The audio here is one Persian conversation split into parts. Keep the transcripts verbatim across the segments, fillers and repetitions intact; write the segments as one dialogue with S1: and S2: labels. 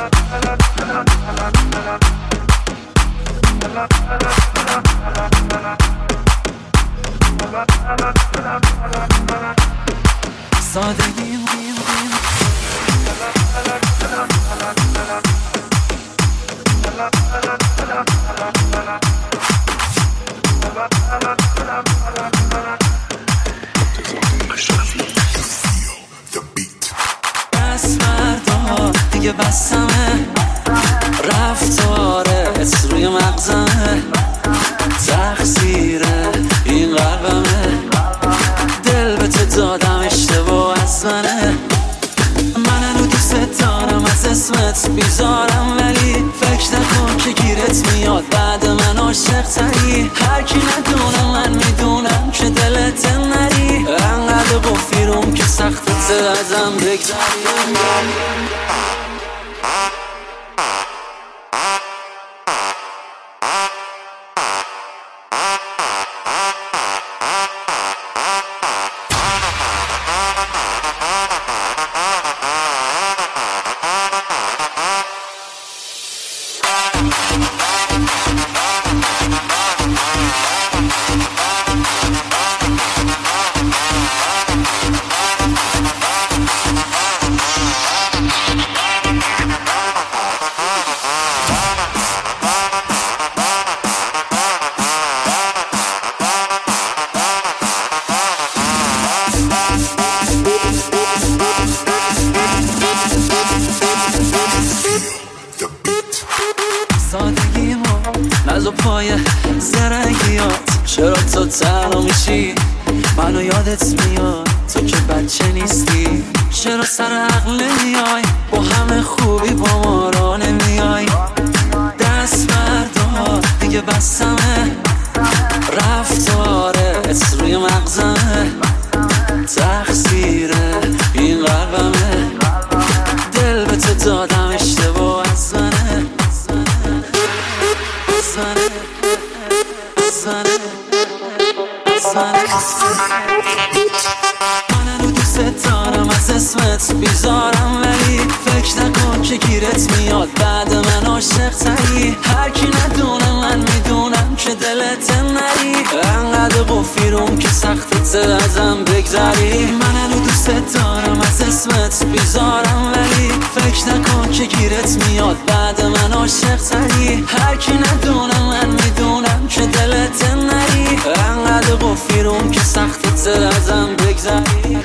S1: سادگی دست فردا دیگه بسمه، رفتارت روی مغزمه، تقصیره این قلبمه، دل به تو دادم اشتباه از منه. من هنو دوست دارم از اسمت بیزارم، ولی فکر نکن که گیرت میاد بعد من عاشق تری. هر کی ندونم من میدونم که دلت نری، انقدر بفیروم که سختت ازم بگذری. سادگی ما نزو پای زرنگیات، چرا تو تنها میشی منو یادت میاد تو که بچه نیستی. چرا سر عقل نمیای با همه خوبی با ما را نمیای. دست فردا دیگه بسمه، رفتارت روی مغزمه، تقصیره این قلبمه، دل به تو دادم اشتباه از منه. من هنو دوست دارم از اسمت بیزارم، ولی فکر نکن که گیرت میاد بعد من عاشق تری. هر کی ندونه من میدونم که دلت نری، انقدر بفیروم که سختت ازم بگذری. من هنو دوست دارم از اسمت بیزارم، ولی فکر نکن که گیرت میاد بعد من عاشق تری. هر کی ندونه من میدونم که دلت نری، انقدر بفیروم که سختت ازم بگذری.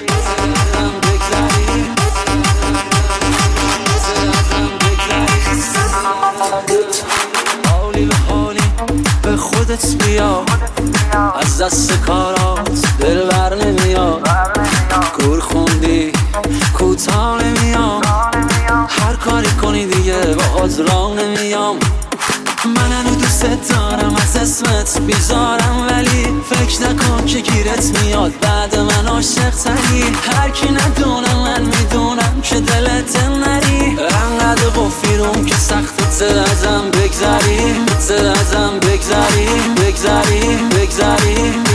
S1: حالی به حالی به خودت بیا، از دست کارات دل بر نمیاد. کور خوندی کوتاه نمیام، هر کاری کنی دیگه باهات راه نمیام. من هنو دوست دارم از اسمت بیزارم، ولی فکر نکن که گیرت میاد بعد من عاشق تری. هر کی ندونه من میدونم که دلت نری، انقدر بفیروم که سختت ازم بگذری، ازم بگذری بگذری بگذری.